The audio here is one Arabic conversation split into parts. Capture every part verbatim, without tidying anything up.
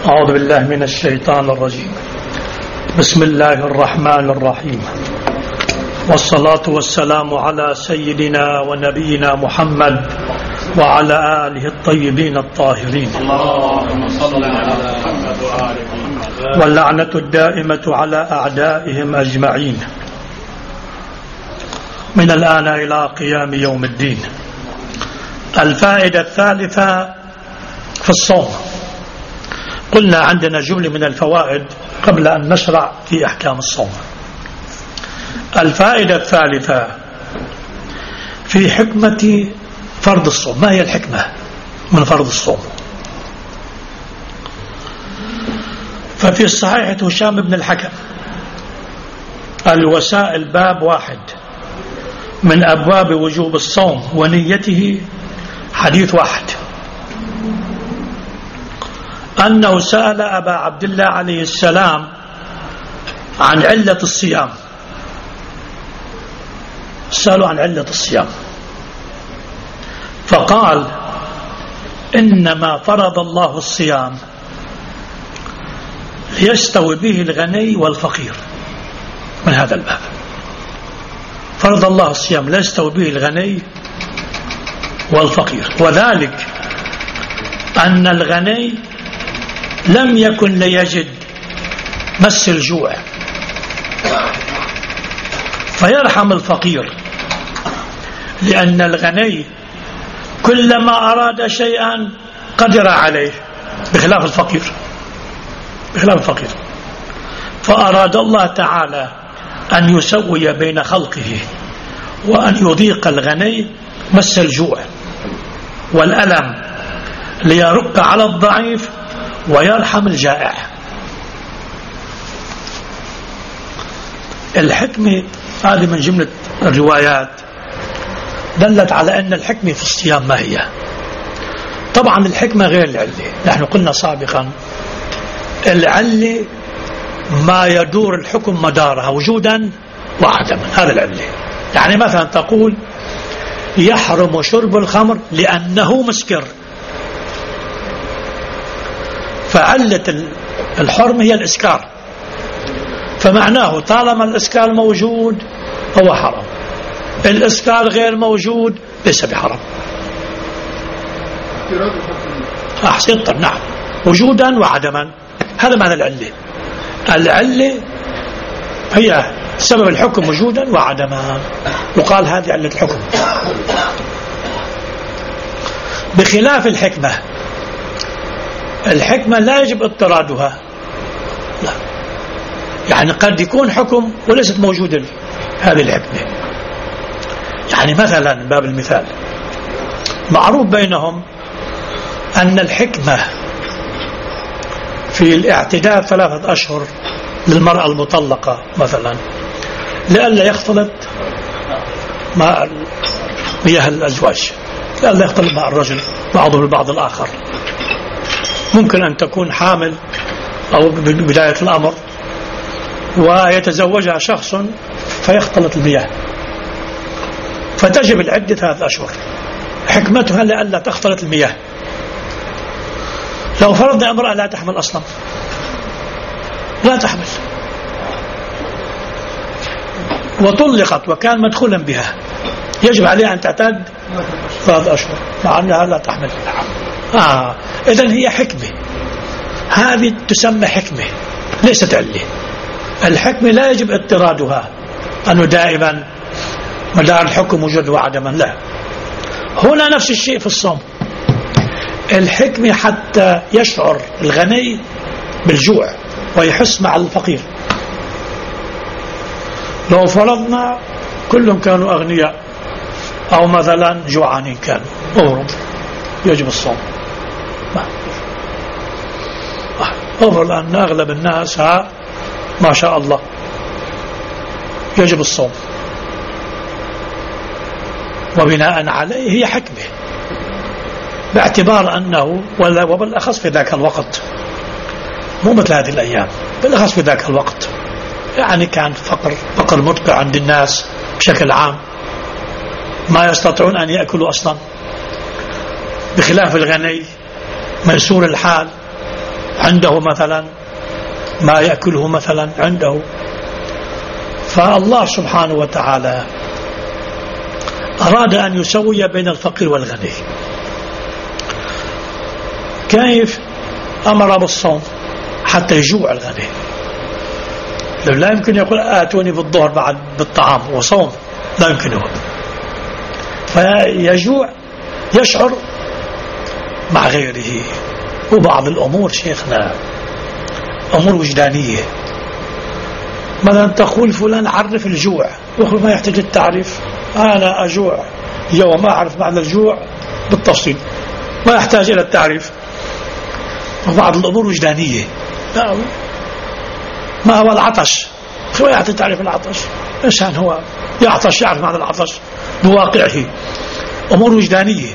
أعوذ بالله من الشيطان الرجيم. بسم الله الرحمن الرحيم، والصلاة والسلام على سيدنا ونبينا محمد وعلى آله الطيبين الطاهرين، اللهم صل على محمد وآل محمد، واللعنة الدائمة على أعدائهم أجمعين من الآن إلى قيام يوم الدين. الفائدة الثالثة في الصوم. قلنا عندنا جملة من الفوائد قبل أن نشرع في أحكام الصوم. الفائدة الثالثة في حكمة فرض الصوم. ما هي الحكمة من فرض الصوم؟ ففي الصحيح هشام بن الحكم الوسائل باب واحد من أبواب وجوب الصوم ونيته حديث واحد، أنه سأل أبا عبد الله عليه السلام عن علة الصيام، سألوا عن علة الصيام فقال: إنما فرض الله الصيام ليستوي به الغني والفقير. من هذا الباب فرض الله الصيام ليستوي به الغني والفقير، وذلك أن الغني لم يكن ليجد مس الجوع فيرحم الفقير، لأن الغني كلما أراد شيئا قدر عليه، بخلاف الفقير بخلاف الفقير فأراد الله تعالى أن يسوي بين خلقه وأن يضيق الغني مس الجوع والألم ليرق على الضعيف ويرحم الجائع. الحكمة هذه من جملة الروايات دلت على أن الحكمة في الصيام ما هي. طبعا الحكمة غير العلة. نحن قلنا سابقا العلة ما يدور الحكم مدارها وجودا وعدما، هذا العلة. يعني مثلا تقول يحرم شرب الخمر لأنه مسكر، فعلة الحرم هي الإسكار، فمعناه طالما الإسكار موجود هو حرام، الإسكار غير موجود ليس بحرام. أحسنت، نعم، وجودا وعدما، هذا معنى العلة. العلة هي سبب الحكم وجودا وعدما، وقال هذه علة الحكم، بخلاف الحكمة. الحكمة لا يجب اضطرادها، لا، يعني قد يكون حكم وليست موجودة هذه الحكمة. يعني مثلا باب المثال معروف بينهم أن الحكمة في الاعتداد ثلاثة أشهر للمرأة المطلقة مثلا لئلا يختلط مع مياه الأزواج، لئلا يختلط مع الرجل بعضه بالبعض الآخر. ممكن أن تكون حامل أو بداية الأمر ويتزوجها شخص فيختلط المياه فتجب العدة ثلاثة أشهر. حكمتها لئلا تختلط المياه. لو فرضنا امرأة لا تحمل أصلا، لا تحمل وطلقت وكان مدخولا بها، يجب عليها أن تعتد ثلاثة أشهر مع أنها لا تحمل. آه. إذن هي حكمة، هذه تسمى حكمة ليست علة. الحكمة لا يجب اضطرادها أنه دائما مدار الحكم وجود وعدما، لا. هنا نفس الشيء في الصوم. الحكمة حتى يشعر الغني بالجوع ويحس مع الفقير. لو فرضنا كلهم كانوا أغنياء أو مثلا جوعانين كانوا أورد يجب الصوم. أورد أن أغلب الناس ها ما شاء الله يجب الصوم، وبناء عليه هي حكمة، باعتبار أنه وبالأخص في ذاك الوقت، مو مثل هذه الأيام، بالأخص في ذاك الوقت يعني كان فقر فقر مدقع عند الناس بشكل عام، ما يستطيعون أن يأكلوا أصلا، بخلاف الغني ميسور الحال عنده مثلا ما يأكله مثلا عنده. فالله سبحانه وتعالى أراد أن يسوي بين الفقير والغني. كيف؟ أمر بالصوم حتى يجوع الغني. لا يمكن يقول آتوني بالظهر بعد بالطعام وصوم، لا يمكنه. فيجوع يشعر مع غيره. وبعض الأمور شيخنا أمور وجدانية، مثلا تقول فلان عرف الجوع، وخل ما يحتاج التعريف. أنا أجوع اليوم ما أعرف معنى الجوع بالتفصيل، ما يحتاج إلى التعريف. وبعض الأمور وجدانية، ما هو العطش، شو يعطي تعريف العطش؟ إنسان هو يعطش يعرف معنى العطش بواقعه. أمور وجدانية.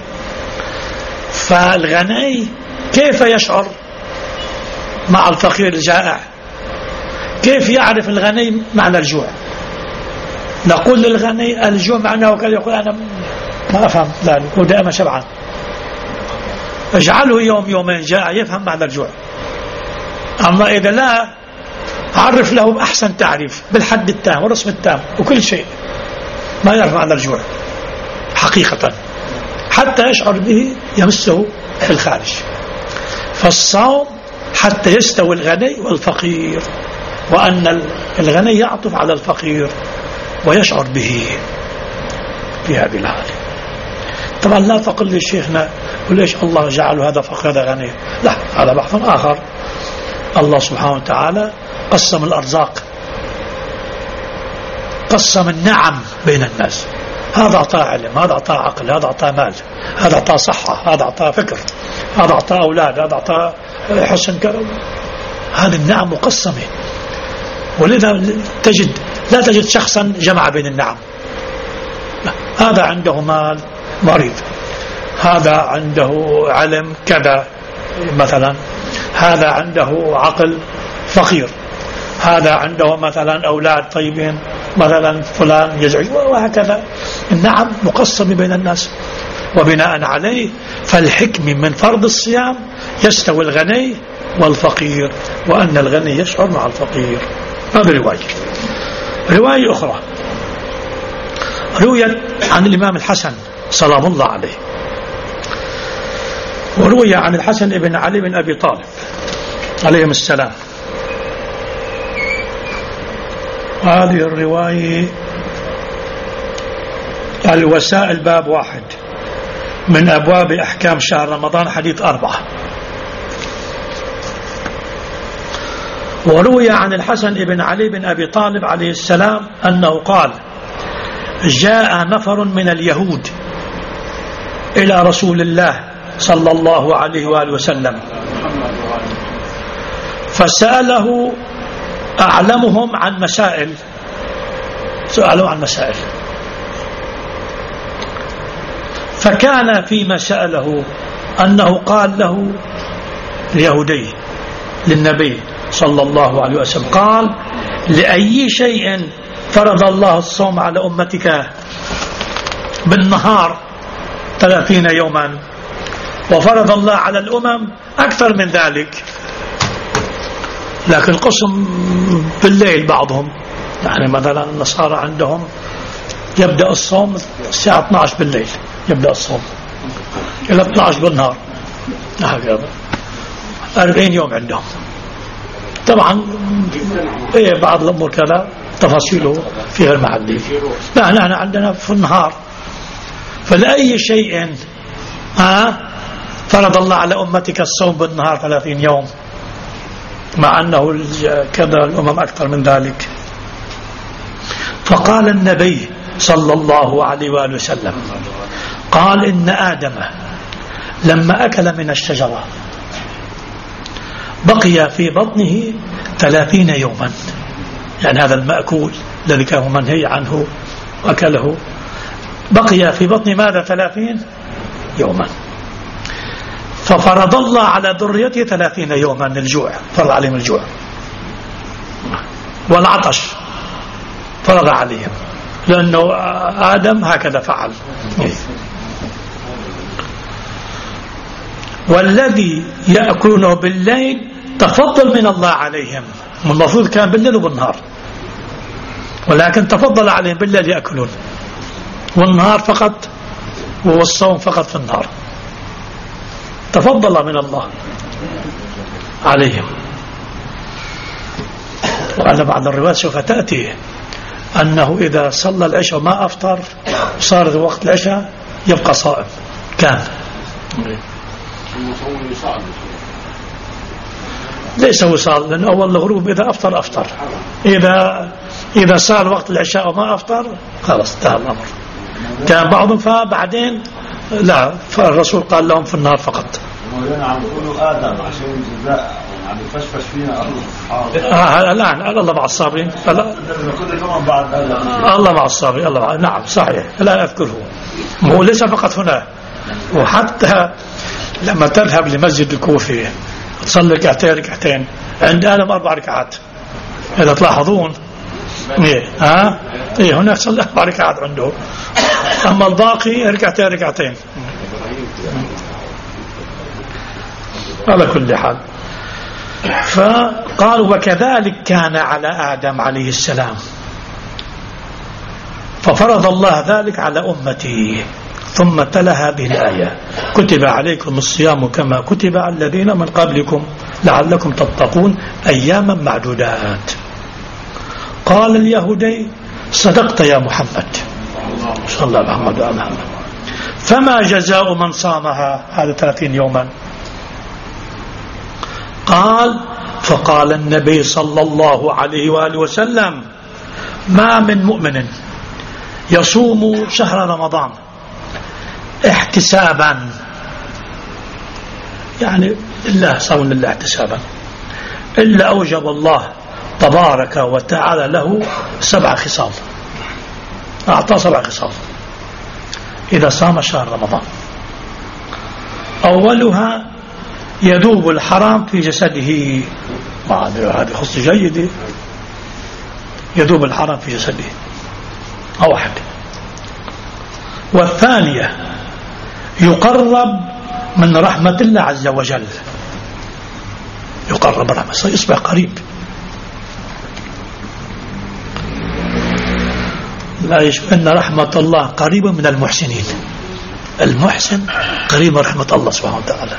فالغني كيف يشعر مع الفقير الجائع؟ كيف يعرف الغني معنى الجوع؟ نقول للغني الجوع معناه كذا، يقول أنا ما أفهم، لا هو دائما شبعان. اجعله يوم يومين جائع يفهم معنى الجوع. أما إذا لا، عرف له بأحسن تعريف بالحد التام والرسم التام وكل شيء، ما يعرف معنى الجوع حقيقة حتى يشعر به يمسه في الخارج. فالصوم حتى يستوي الغني والفقير، وأن الغني يعطف على الفقير ويشعر به في هذه الحالة. طبعا لا تقل لي شيخنا وليش الله جعل هذا فقير هذا غني، لا، هذا بحث آخر. الله سبحانه وتعالى قسم الأرزاق، قسم النعم بين الناس. هذا أعطاه علم، هذا أعطاه عقل، هذا أعطاه مال، هذا أعطاه صحة، هذا أعطاه فكر، هذا أعطاه أولاد، هذا أعطاه حسن كرم. هذه النعم مقسمة. ولذا تجد لا تجد شخصا جمع بين النعم. هذا عنده مال مريض، هذا عنده علم كذا مثلا، هذا عنده عقل فقير، هذا عنده مثلا أولاد طيبين مثلا، فلان يزعج، وهكذا. النعم مقسم بين الناس. وبناء عليه فالحكم من فرض الصيام يستوي الغني والفقير، وأن الغني يشعر مع الفقير. هذه رواية. رواية أخرى رويت عن الإمام الحسن سلام الله عليه، وروي عن الحسن بن علي بن أبي طالب عليهم السلام. هذه الرواية الوسائل باب واحد من أبواب أحكام شهر رمضان، حديث أربعة. وروي عن الحسن بن علي بن أبي طالب عليه السلام أنه قال: جاء نفر من اليهود إلى رسول الله صلى الله عليه وآله وسلم فسأله أعلمهم عن مسائل، سألوا عن مسائل، فكان فيما سأله أنه قال له اليهودي للنبي صلى الله عليه وسلم، قال: لأي شيء فرض الله الصوم على أمتك بالنهار ثلاثين يوما، وفرض الله على الأمم أكثر من ذلك، لكن قسم بالليل بعضهم، يعني مثلا النصارى عندهم يبدأ الصوم الساعة اثني عشر بالليل، يبدأ الصوم إلى اثني عشر بالنهار، هكذا أربعين يوم عندهم. طبعا إيه بعض الأمور كذا تفاصيله في غير محله. لا، نحن عندنا في النهار. فلأي شيء ها فرض الله على أمتك الصوم بالنهار ثلاثين يوم، مع أنه كذا الأمم أكثر من ذلك. فقال النبي صلى الله عليه وآله وسلم، قال: إن آدم لما أكل من الشجرة بقي في بطنه ثلاثين يوما، يعني هذا المأكول الذي كان منهي عنه وأكله بقي في بطن ماذا ثلاثين يوما، ففرض الله على ذريته ثلاثين يوما الجوع، فرض عليهم الجوع والعطش، فرض عليهم، لأنه آدم هكذا فعل. والذي يأكلونه بالليل تفضل من الله عليهم، المفروض كان بالليل وبالنهار، ولكن تفضل عليهم بالليل يأكلون والنهار فقط، والصوم فقط في النهار. تفضل من الله عليهم. وعلى بعض الروايات سوف تأتي أنه إذا صلى العشاء وما أفطر صار وقت العشاء يبقى صائم. كان ليس وصال، لأن أول الغروب إذا أفطر أفطر، إذا إذا صار وقت العشاء وما أفطر خلاص انتهى الأمر. كان بعضهم فبعدين لا، فالرسول قال لهم في النهار فقط. عم يقولوا آدم عشان جزاء عم يفشفش فينا الله. آه الآن الله مع الصابرين. فلا بعد الله مع الصابرين. الله مع... نعم صحيح، لا أذكره. هو ليس فقط هنا، وحتى لما تذهب لمسجد الكوفي تصلي ركعتين ركعتين، عند آدم أربع ركعات إذا تلاحظون. إيه ها إيه هناك صلى أربع ركعات عنده، أما الباقي ركعتين ركعتين. على كل حال، فقال وكذلك كان على آدم عليه السلام، ففرض الله ذلك على أمتي. ثم تلا هذه الآية: كتب عليكم الصيام كما كتب على الذين من قبلكم لعلكم تتقون أياما معدودات. قال اليهودي: صدقت يا محمد صلى الله عليه وسلم، فما جزاء من صامها هذا ثلاثين يوما؟ قال: فقال النبي صلى الله عليه وآله وسلم: ما من مؤمن يصوم شهر رمضان احتسابا، يعني إلا صوم الله احتسابا، إلا أوجب الله تبارك وتعالى له سبع خصال، أعطى سبع خصال إذا صام شهر رمضان. أولها يذوب الحرام في جسده، هذه خص جيدة، يذوب الحرام في جسده أو أحد. والثانية يقرب من رحمة الله عز وجل، يقرب رحمة يصبح قريب. لا يشوف أن رحمة الله قريبة من المحسنين، المحسن قريب من رحمة الله سبحانه وتعالى.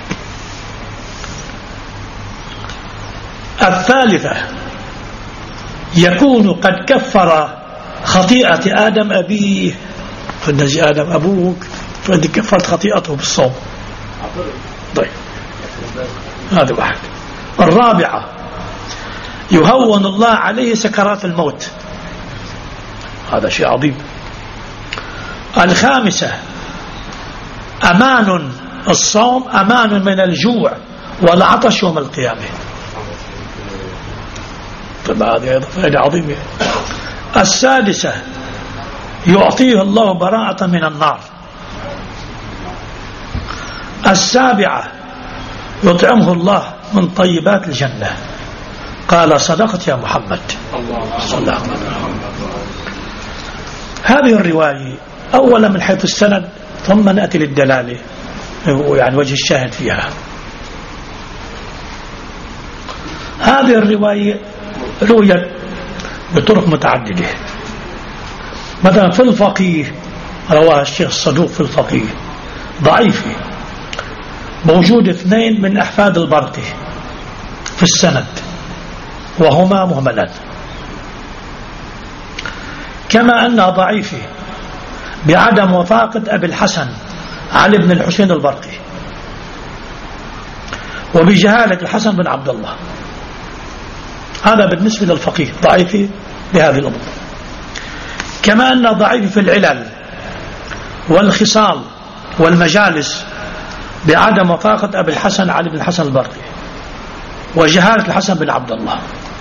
الثالثة يكون قد كفر خطيئة آدم أبيه، فالنجي آدم أبوك فأنت كفرت خطيئته بالصوم. طيب هذا واحد. الرابعة يهون الله عليه سكرات الموت، هذا شيء عظيم. الخامسة أمان الصوم، أمان من الجوع والعطش يوم القيامة، هذه فائدة عظيمة. السادسة يعطيه الله براءة من النار. السابعة يطعمه الله من طيبات الجنة. قال: صدقت يا محمد صلى الله عليه وسلم. هذه الرواية أولا من حيث السند، ثم نأتي للدلالة يعني وجه الشاهد فيها. هذه الرواية رويت بطرق متعددة. مثلا في الفقيه رواه الشيخ الصدوق في الفقيه ضعيف، موجود اثنين من أحفاد البرقي في السند وهما مهملان، كما أنها ضعيفة بعدم وفاقة أبي الحسن علي بن الحسين البرقي، وبجهالة الحسن بن عبد الله. هذا بالنسبة للفقيه ضعيف بهذه الأمور. كما أنه ضعيف في العلل والخصال والمجالس بعدم وفاقة أبي الحسن علي بن الحسن البرقي وجهالة الحسن بن عبد الله.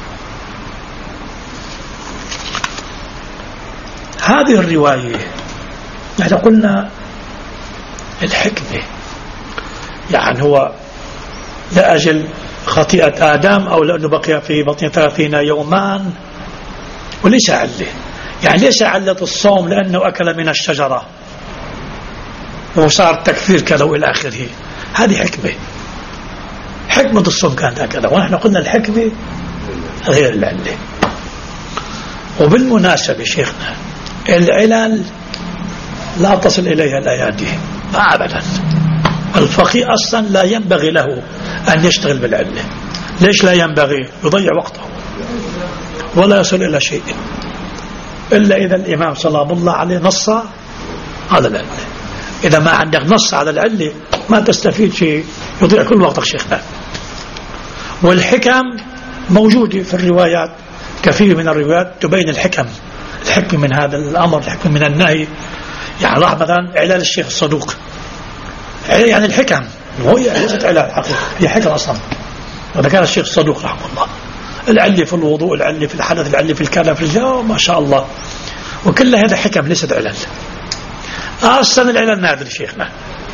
هذه الرواية يعني قلنا الحكمة، يعني هو لأجل خطيئة آدم أو لأنه بقي في بطن ثلاثين يومان، وليس علة، يعني ليس علة الصوم لأنه أكل من الشجرة وصار تكفير كذا إلى آخره. هذه حكمة، حكمة الصوم كانت هكذا، ونحن قلنا الحكمة غير العلة. وبالمناسبة شيخنا العلل لا تصل إليها الأيادي أبدا. الفقيه أصلا لا ينبغي له أن يشتغل بالعلة. ليش لا ينبغي؟ يضيع وقته ولا يصل إلى شيء إلا إذا الإمام سلام الله عليه نص على العلة. إذا ما عندك نص على العلة ما تستفيد شيء، يضيع كل وقتك شيخنا. والحكم موجودة في الروايات، كثير من الروايات تبين الحكم، الحكم من هذا الأمر، الحكم من النهي. يعني راح مثلا علال الشيخ الصدوق، يعني الحكم وهي ليست علال حقيقة، هي حكم أصلا. وذا كان الشيخ الصدوق رحمه الله، العلة في الوضوء، العلة في الحدث، العلة في الكلام في الجو، ما شاء الله. وكل هذا حكم ليست علل. أصلا العلل نادر شيخنا،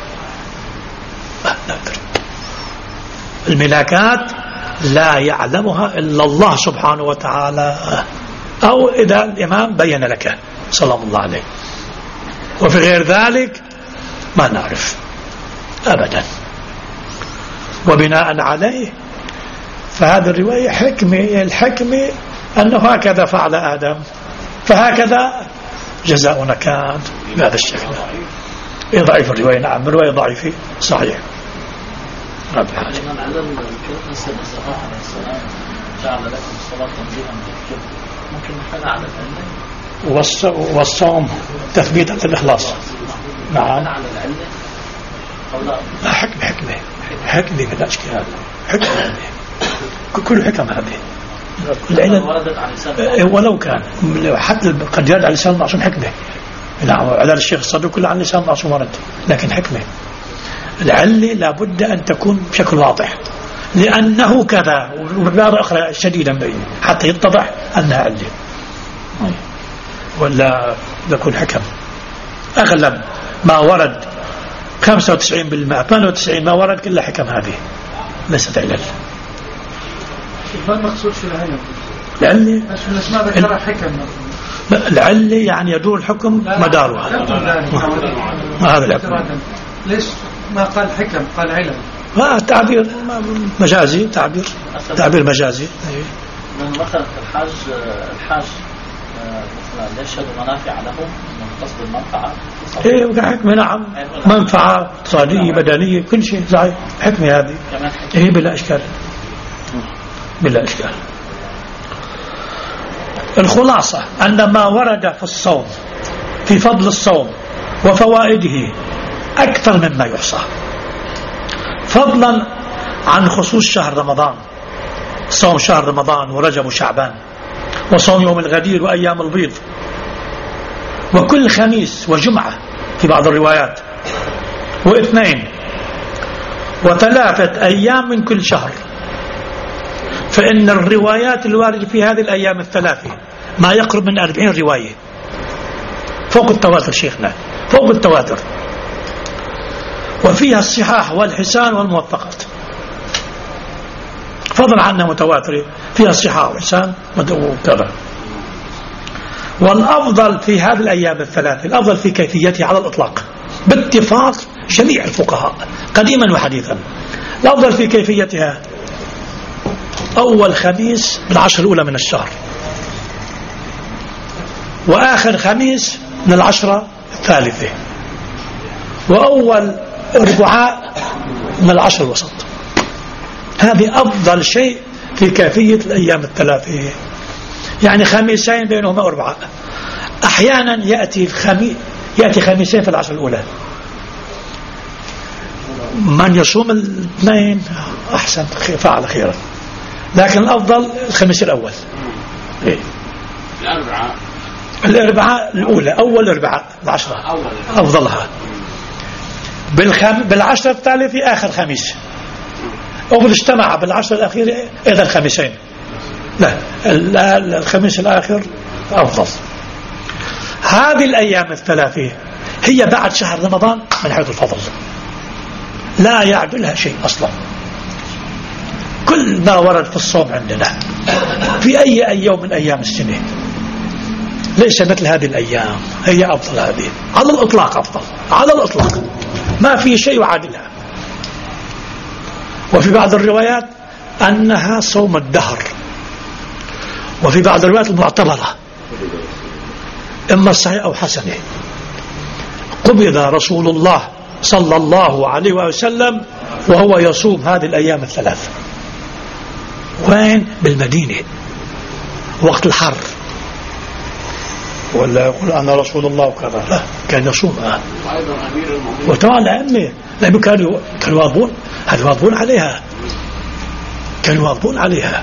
نادر. الملاكات لا يعلمها إلا الله سبحانه وتعالى، أو إذا الإمام بين لك صلى الله عليه. وفي غير ذلك ما نعرف أبدا. وبناء عليه فهذه الرواية حكمة. الحكمة أنه هكذا فعل آدم، فهكذا جزاؤنا كان بهذا الشكل. إيه ضعيف الرواية؟ نعم الرواية ضعيفة صحيح. رب العالمين. من علم الكرسي الصلاة عليه السلام جعل لكم الصلاة تنزيها من الكبر، ممكن نحن على العلة والصوم تثبيتا للإخلاص. نعم. على العلة أو لا؟ حكمة حكمة حكمة بلا إشكال، حكمة كل حكم هذه العلل ولو كان حتى قد يرد على لسان المعصوم حكمة. نعم على الشيخ الصدوق كله عن لسان المعصوم ورد، لكن حكمة. العلة لابد أن تكون بشكل واضح، لأنه كذا، وبعبارة أخرى شديدا بين حتى يتضح أنها علة، ولا يكون حكم. أغلب ما ورد خمسة وتسعين بالمئة ثمانية وتسعين ما ورد كلها حكم، هذه ليست علل. ما المقصود في العلة؟ العلة ما ذكرها حكم. العلة يعني يدور الحكم مدارها. ما هذا الحكم؟ ليش ما قال حكم قال علل؟ ما تعبير مجازي، تعبير تعبير مجازي. من مثلا الحاج الحاج مثلا يشهد منافع لهم من قصد المنفعة. ايه وحكمة. نعم منفعة اقتصادية بدنية كل شيء صحيح، حكمة هذه. ايه بلا اشكال بلا اشكال. الخلاصة أن ما ورد في الصوم في فضل الصوم وفوائده أكثر مما يحصى، فضلا عن خصوص شهر رمضان، صوم شهر رمضان ورجب وشعبان، وصوم يوم الغدير وأيام البيض، وكل خميس وجمعة في بعض الروايات، واثنين وثلاثة أيام من كل شهر. فإن الروايات الواردة في هذه الأيام الثلاثة ما يقرب من أربعين رواية، فوق التواتر شيخنا، فوق التواتر، وفيها الصحاح والحسان والموثقات، فضلا عنها متواترة فيها الصحاح والحسان وكذا. والأفضل في هذه الأيام الثلاثة، الأفضل في كيفيتها على الإطلاق باتفاق جميع الفقهاء قديما وحديثا، الأفضل في كيفيتها أول خميس بالعشر الأولى من الشهر، وآخر خميس من العشرة الثالثة، وأول ربعاء من العشر الوسط. هذه أفضل شيء في كيفية الأيام الثلاثة، يعني خميسين بينهما أربعاء. أحيانا يأتي الخميس يأتي خميسين في العشر الأولى، من يصوم الاثنين أحسن فعل خيرا، لكن الأفضل الخميس الأول. إيه؟ الأربعاء الأربعاء الأولى، أول أربعاء العشرة أفضلها. بالخم... بالعشرة الثالثة آخر خميس، أو اجتمع بالعشرة الأخيرة إذا الخميسين، لا الخميس الآخر أفضل. هذه الأيام الثلاثة هي بعد شهر رمضان من حيث الفضل، لا يعدلها شيء أصلا. كل ما ورد في الصوم عندنا في أي أي يوم من أيام السنة ليس مثل هذه الأيام، هي أفضل، هذه على الإطلاق أفضل، على الإطلاق ما في شيء يعادلها. وفي بعض الروايات أنها صوم الدهر، وفي بعض الروايات المعتبرة إما صحيح أو حسنة. قبض رسول الله صلى الله عليه وسلم وهو يصوم هذه الأيام الثلاث. وين؟ بالمدينة وقت الحر، ولا يقول أنا رسول الله وكذا، لا، كان يصومها. وطبعا الأئمة لأنه كانوا كانوا يواظبون هذا يواظبون عليها كانوا يواظبون عليها.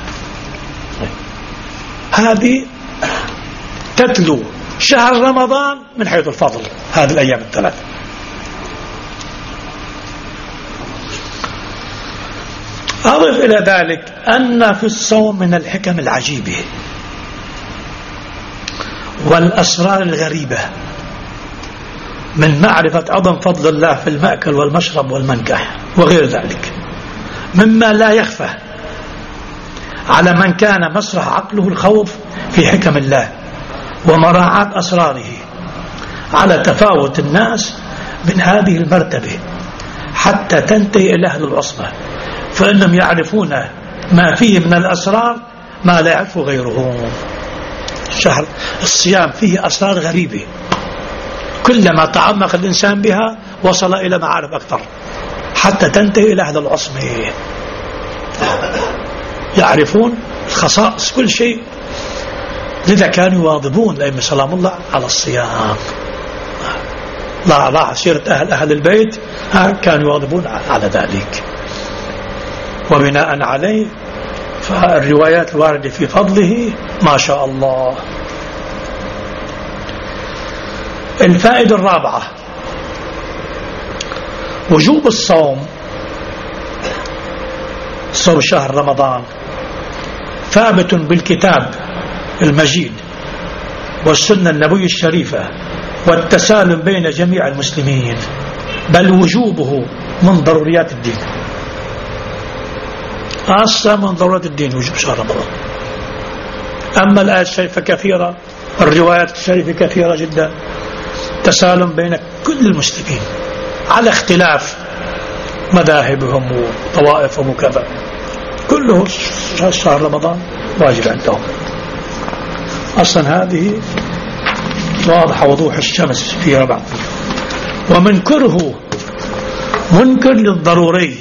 هذه تتلو شهر رمضان من حيث الفضل هذه الأيام الثلاث. أضف إلى ذلك أن في الصوم من الحكم العجيبة والأسرار الغريبة من معرفة عظم فضل الله في المأكل والمشرب والمنكح وغير ذلك، مما لا يخفى على من كان مسرح عقله الخوف في حكم الله ومراعاة أسراره، على تفاوت الناس من هذه المرتبة حتى تنتهي إلى أهل العصمة، فإنهم يعرفون ما فيه من الأسرار ما لا يعرفه غيرهم. شهر الصيام فيه أسرار غريبة، كلما تعمق الإنسان بها وصل إلى معارف أكثر حتى تنتهي إلى أهل العصمة، يعرفون خصائص كل شيء. لذا كانوا يواظبون الأئمة سلام الله على الصيام. لا لا سيرة أهل أهل البيت كانوا يواظبون على ذلك. وبناء عليه فالروايات الواردة في فضله ما شاء الله. الفائدة الرابعة وجوب الصوم، صوم شهر رمضان ثابت بالكتاب المجيد والسنة النبوية الشريفة والتسالم بين جميع المسلمين، بل وجوبه من ضروريات الدين. أصلا من ضرورات الدين وجوب شهر رمضان. أما الآيات الشريفة كثيرة، الروايات الشريفة كثيرة جدا، تسالم بين كل المسلمين على اختلاف مذاهبهم وطوائفهم وكذا، كله شهر رمضان واجب عندهم. أصلا هذه واضحة وضوح الشمس في ربع. ومنكره منكر للضروري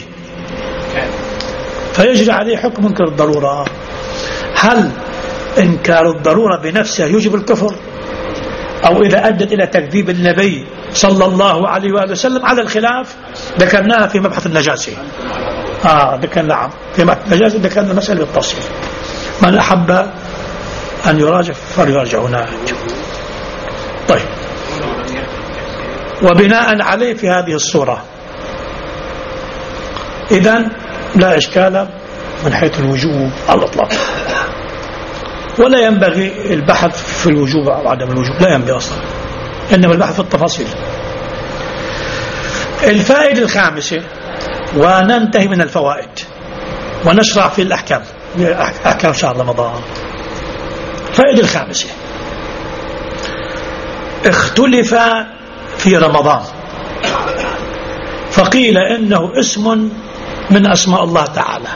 فيجري عليه حكم منكر الضرورة. هل إنكار الضرورة بنفسه يوجب الكفر، أو إذا أدت إلى تكذيب النبي صلى الله عليه وآله وسلم؟ على الخلاف ذكرناها في مبحث النجاسة. آه ذكرنا نعم في مبحث النجاسة ذكرنا مسألة بالتفصيل، من أحب أن يراجع فليراجع هناك. طيب، وبناء عليه في هذه الصورة إذن لا إشكال من حيث الوجوب على الإطلاق، ولا ينبغي البحث في الوجوب أو عدم الوجوب، لا ينبغي أصلا، إنما البحث في التفاصيل. الفائدة الخامسة، وننتهي من الفوائد ونشرع في الأحكام، أحكام شهر رمضان. الفائدة الخامسة، اختلف في رمضان فقيل إنه اسم من أسماء الله تعالى.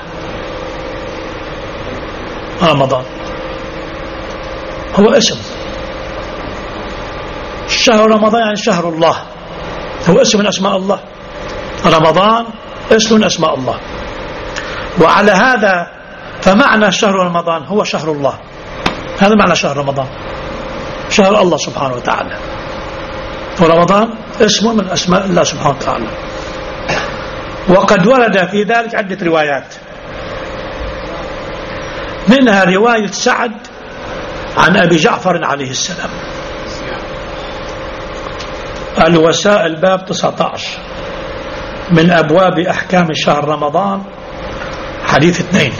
رمضان هو اسم، شهر رمضان يعني شهر الله، هو اسم من أسماء الله. رمضان اسم من أسماء الله، وعلى هذا فمعنى شهر رمضان هو شهر الله. هذا معنى شهر رمضان، شهر الله سبحانه وتعالى. ورمضان اسم من أسماء الله سبحانه وتعالى. وقد ورد في ذلك عدة روايات، منها رواية سعد عن أبي جعفر عليه السلام، الوسائل باب تسعة عشر من أبواب أحكام شهر رمضان، حديث اثنين.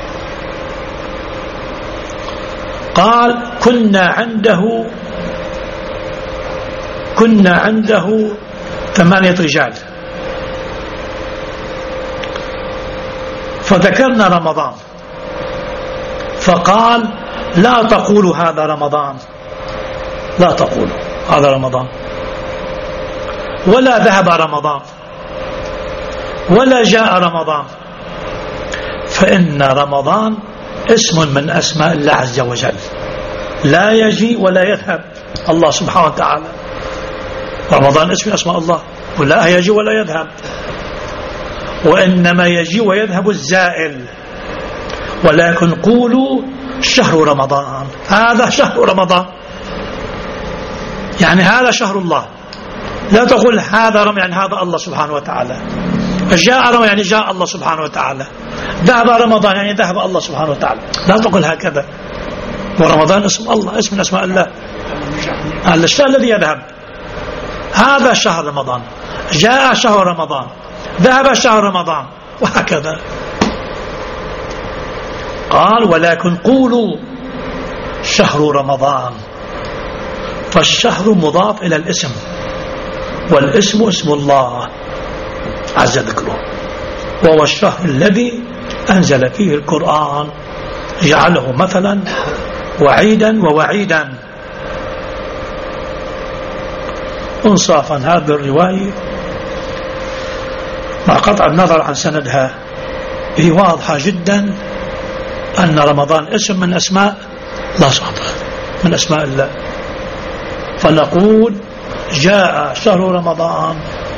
قال كنا عنده كنا عنده ثمانية رجال، فذكرنا رمضان فقال لا تقولوا هذا رمضان، لا تقولوا هذا رمضان، ولا ذهب رمضان، ولا جاء رمضان، فإن رمضان اسم من أسماء الله عز وجل، لا يجي ولا يذهب الله سبحانه وتعالى. رمضان اسم من أسماء الله، ولا يجي ولا يذهب، وإنما يجي ويذهب الزائل. ولكن قولوا شهر رمضان، هذا شهر رمضان، يعني هذا شهر الله. لا تقول هذا رمضان يعني هذا الله سبحانه وتعالى. جاء رمضان يعني جاء الله سبحانه وتعالى. ذهب رمضان يعني ذهب الله سبحانه وتعالى. لا تقول هكذا. ورمضان اسم الله، اسم من أسماء الله، الشهر الذي يذهب. هذا شهر رمضان، جاء شهر رمضان، ذهب شهر رمضان، وهكذا. قال ولكن قولوا شهر رمضان، فالشهر مضاف إلى الاسم، والاسم اسم الله عز ذكره، وهو الشهر الذي أنزل فيه القرآن، جعله مثلا وعيدا ووعيدا. انصافا هذه الرواية مع قطع النظر عن سندها هي واضحة جدا أن رمضان اسم من أسماء لا صعب من أسماء الله. فنقول جاء شهر رمضان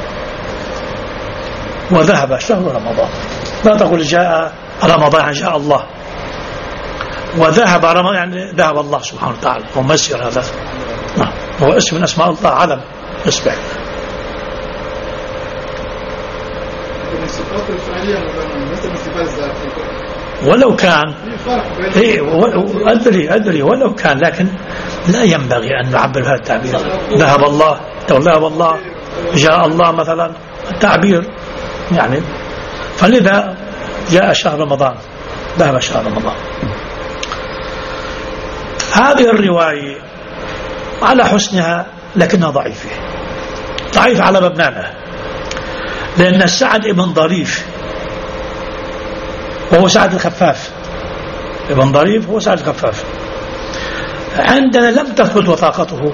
وذهب شهر رمضان. لا تقول جاء رمضان يعني جاء الله، وذهب رمضان يعني ذهب الله سبحانه وتعالى. ومسير هذا هو اسم من أسماء الله، علم اسمه. ولو كان إيه أدري أدري ولو كان، لكن لا ينبغي أن نعبر بهذا التعبير. ذهب الله، ذهب الله، جاء الله مثلا، التعبير يعني. فلذا جاء شهر رمضان، ذهب شهر رمضان. هذه الرواية على حسنها لكنها ضعيفة، ضعيف على مبناها، لأن سعد ابن ضريف وهو سعد الخفاف، ابن ضريف هو سعد الخفاف، عندنا لم تثبت وثاقته.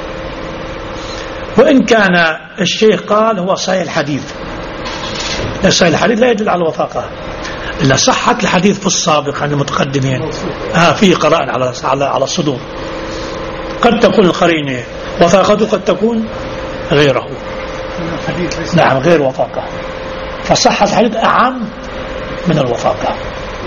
وإن كان الشيخ قال هو صحيح الحديث، صحيح الحديث لا يدل على الوثاقة، إلا صحة الحديث في السابق عن المتقدمين آه فيه قراءة على على على الصدور. قد تكون القرينة وثاقته، قد تكون غيره، نعم غير وثاقة. فصحة الحديث أعم من الوثاقة.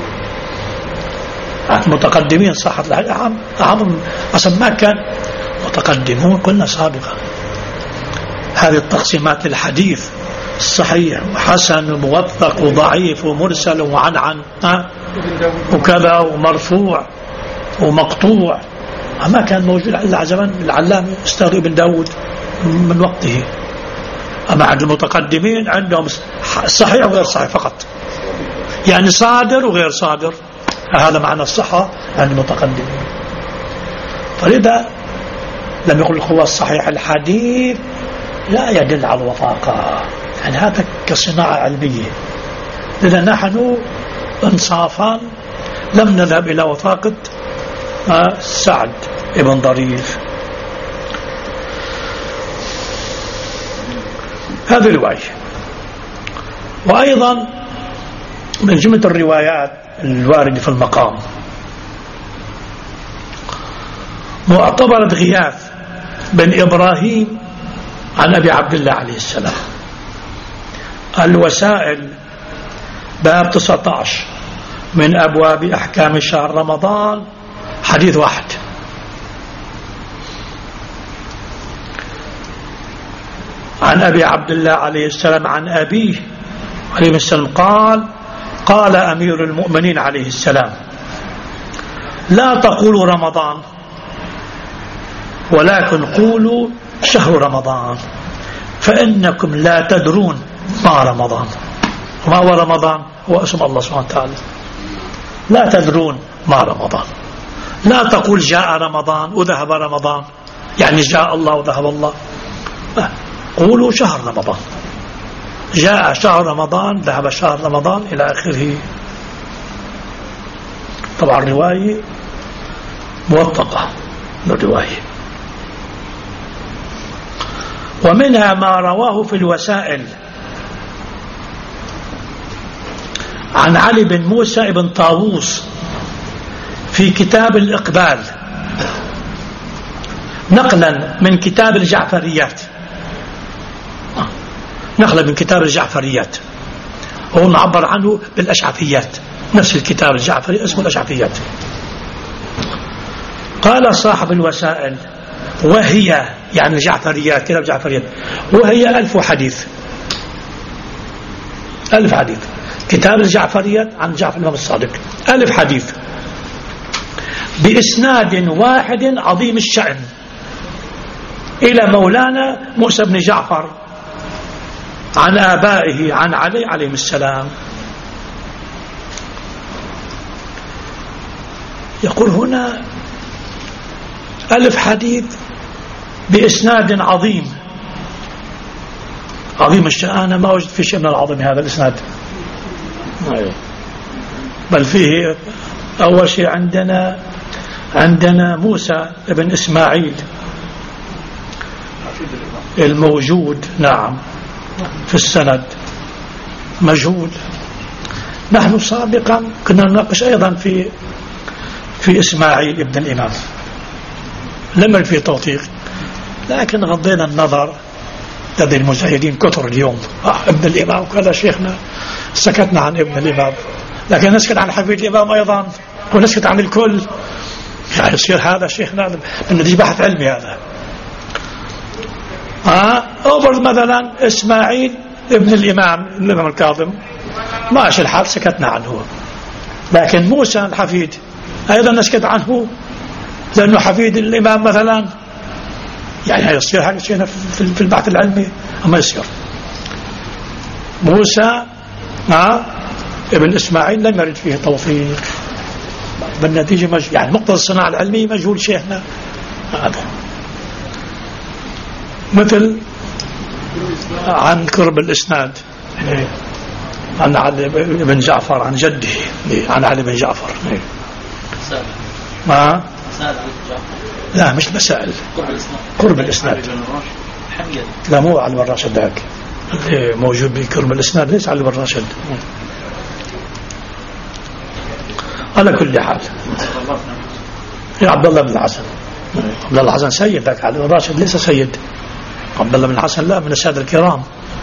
المتقدمين صحة الحديث أعم أعم أصلا ما كان متقدمون قلنا سابقا. هذه التقسيمات الحديث صحيح وحسن وموثق وضعيف ومرسل وعنعن وكذا ومرفوع ومقطوع ما كان موجود إلا زمن العلامة أستاذ ابن داود من وقته. أما عند المتقدمين عندهم صحيح وغير صحيح فقط، يعني صادر وغير صادر، هذا معنى الصحة عند المتقدمين. فلذا لم يقل هو الصحيح الحديث لا يدل على الوثاقة، يعني هذا كصناعة علمية. لذا نحن انصافا لم نذهب إلى وثاقة سعد ابن ضريف. هذه رواية. وأيضا من جملة الروايات الواردة في المقام معتبرة غياث بن إبراهيم عن أبي عبد الله عليه السلام، الوسائل باب تسعة عشر من أبواب أحكام شهر رمضان، حديث واحد. عن أبي عبد الله عليه السلام عن أبيه عليه السلام قال: قال أمير المؤمنين عليه السلام: لا تقولوا رمضان ولكن قولوا شهر رمضان، فإنكم لا تدرون ما رمضان. وما هو رمضان؟ هو اسم الله سبحانه وتعالى. لا تدرون ما رمضان. لا تقول جاء رمضان وذهب رمضان، يعني جاء الله وذهب الله. قولوا شهر رمضان، جاء شهر رمضان، ذهب شهر رمضان، إلى آخره. طبعا الرواية موثقة الرواية. ومنها ما رواه في الوسائل عن عن علي بن موسى بن طاووس في كتاب الإقبال نقلا من كتاب الجعفريات، نقلا من كتاب الجعفريات، وهو معبر عنه بالأشعثيات، نفس الكتاب الجعفري اسمه الأشعثيات. قال صاحب الوسائل وهي يعني الجعفريات، كتاب الجعفريات، وهي ألف حديث، ألف حديث، كتاب الجعفريات عن جعفر الإمام الصادق، ألف حديث بإسناد واحد عظيم الشأن إلى مولانا موسى بن جعفر عن آبائه عن علي عليه السلام. يقول هنا ألف حديث بإسناد عظيم، عظيم الشأن. أنا ما وجد في شيء من العظيم هذا الإسناد، بل فيه أول شيء عندنا عندنا موسى ابن إسماعيل الموجود، نعم، في السند مجهول. نحن سابقا كنا نناقش أيضا في في إسماعيل ابن الإمام، لم يكن فيه توثيق، لكن غضينا النظر لدى المجاهدين كثر اليوم، آه ابن الإمام وكذا شيخنا، سكتنا عن ابن الإمام، لكن نسكت عن حفيد الإمام أيضا، ونسكت عن الكل. يعني يصير هذا شيخنا بدنا بحث علمي هذا. آه أبرز مثلا إسماعيل ابن الإمام الإمام الكاظم ماشي الحال، سكتنا عنه. لكن موسى الحفيد أيضا نسكت عنه لأنه حفيد الإمام مثلا، يعني يصير هذا شيء في البحث العلمي أما يصير. موسى آه ابن إسماعيل لم يرد فيه توثيق، بالنتيجة مج... يعني مقتضى الصناعة العلمية مجهول شيخنا هذا. مثل عن كرب الإسناد عن علي بن جعفر عن جده عن علي بن جعفر، ما لا مش مسائل، قرب الإسناد، لا مو علي بن راشد، ذاك موجود بكرب الإسناد ليس علي بن راشد. على كل حال يا عبد الله بن الحسن، عبد الله بن الحسن سيد، ذاك علي بن راشد ليس سيد. عبد الله بن الحسن لا، من السادة الكرام.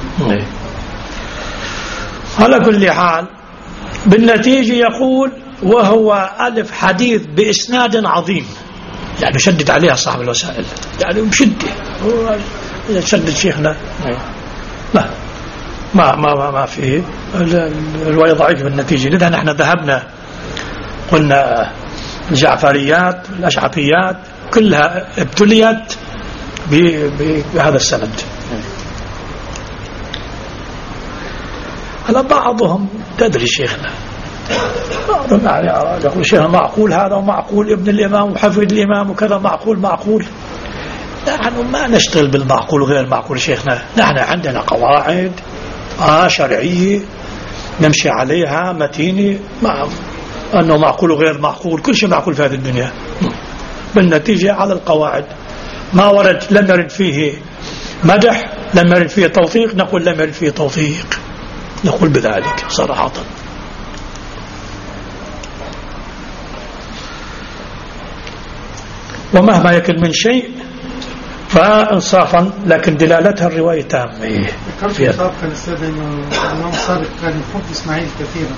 على كل حال بالنتيجة يقول وهو ألف حديث بإسناد عظيم، يعني شدد عليها صاحب الوسائل، يعني بشدة شدد شيخنا. لا ما ما ما, ما فيه الرواية ضعيفة بالنتيجة. لذا نحن ذهبنا قلنا الجعفريات الأشعثيات كلها ابتليت بهذا السند. هلا بعضهم تدري شيخنا، بعضهم يعني يقول شيخنا معقول هذا ومعقول ابن الإمام وحفيد الإمام وكذا، معقول معقول. نحن ما نشتغل بالمعقول وغير المعقول شيخنا، نحن عندنا قواعد آه شرعية نمشي عليها متينة، مع أنه معقول وغير معقول، كل شيء معقول في هذه الدنيا. بالنتيجة على القواعد ما ورد لم يرد فيه مدح، لم يرد فيه توثيق، نقول لم يرد فيه توثيق، نقول بذلك صراحة. ومهما يكن من شيء فانصافا، لكن دلالتها الرواية تامة. في سابقا الأستاذ إنه الإمام الصادق كان يحب إسماعيل كثيرا،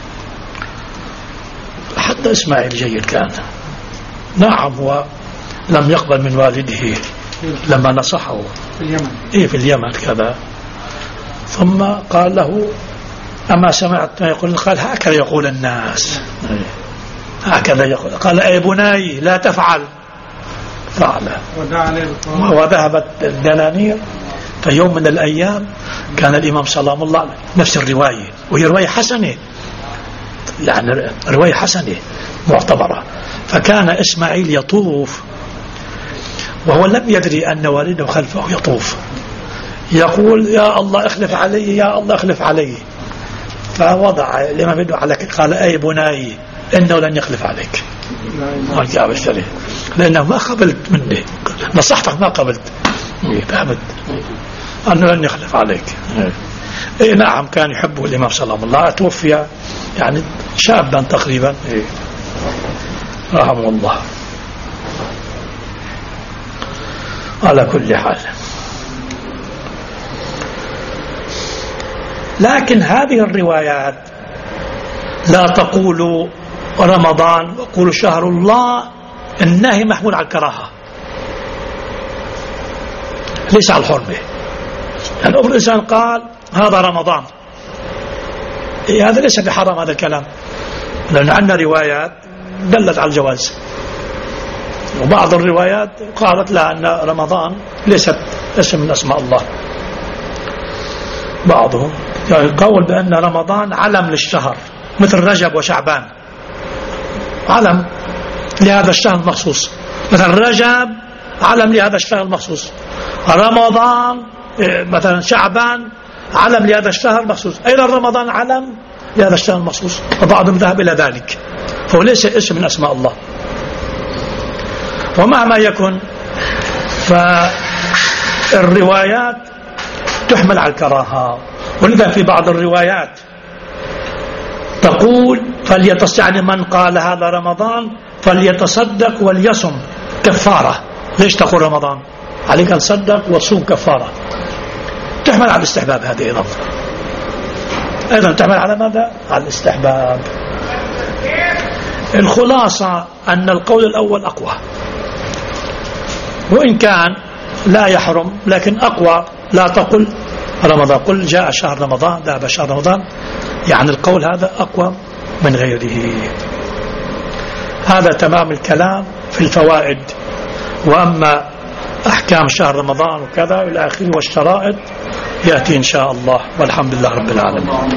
حتى إسماعيل جيد كان، نعم، هو لم يقبل من والده لما نصحه في اليمن، إيه في اليمن كذا، ثم قال له أما سمعت ما يقول؟ قال هكذا يقول الناس، هكذا يقول. قال أي بني لا تفعل، فعل وذهبت الدنانير. في يوم من الأيام كان الإمام سلام الله عليه نفس الرواية، وهي رواية حسنة، يعني رواية حسنة معتبرة. فكان إسماعيل يطوف وهو لم يدري أن والده خلفه يطوف، يقول يا الله اخلف علي، يا الله اخلف علي. فوضع الإمام يده على كتفه، قال أي بني إنه لن يخلف عليك، ما جاب الشريف، لأنه ما قبلت مني، نصحتك ما قبلت، فهمت أنه لن يخلف عليك. إيه نعم، كان يحبه الإمام صلى الله عليه وسلم. توفي يعني شابا تقريبا رحمه الله. على كل حال، لكن هذه الروايات لا تقول رمضان وقول شهر الله، النهي محمول على الكراهة ليس على الحرمة. يعني أمر الإنسان قال هذا رمضان، إيه هذا ليس بحرام هذا الكلام، لأن عندنا روايات دلت على الجواز، وبعض الروايات قالت لا أن رمضان ليست اسم من أسماء الله. بعضهم يقول بأن رمضان علم للشهر مثل رجب وشعبان، علم لهذا الشهر المخصوص، مثل رجب علم لهذا الشهر المخصوص، رمضان مثلا شعبان علم لهذا الشهر المخصوص، أيضا رمضان علم لهذا الشهر المخصوص، وبعضهم ذهب إلى ذلك، فهو ليس اسم من أسماء الله. ومهما يكن فالروايات تحمل على الكراهة، ولذا في بعض الروايات تقول فليتص يعني من قال هذا رمضان فليتصدق وليصم كفارة. ليش تقول رمضان؟ عليك أن تصدق وتصوم كفارة. تحمل على الاستحباب هذه أيضا، أيضا تحمل على ماذا؟ على الاستحباب. الخلاصة أن القول الأول أقوى، وإن كان لا يحرم لكن أقوى. لا تقل رمضان، قل جاء شهر رمضان ذهب شهر رمضان، يعني القول هذا أقوى من غيره. هذا تمام الكلام في الفوائد. وأما أحكام شهر رمضان وكذا إلى آخره والشرائط يأتي إن شاء الله، والحمد لله رب العالمين.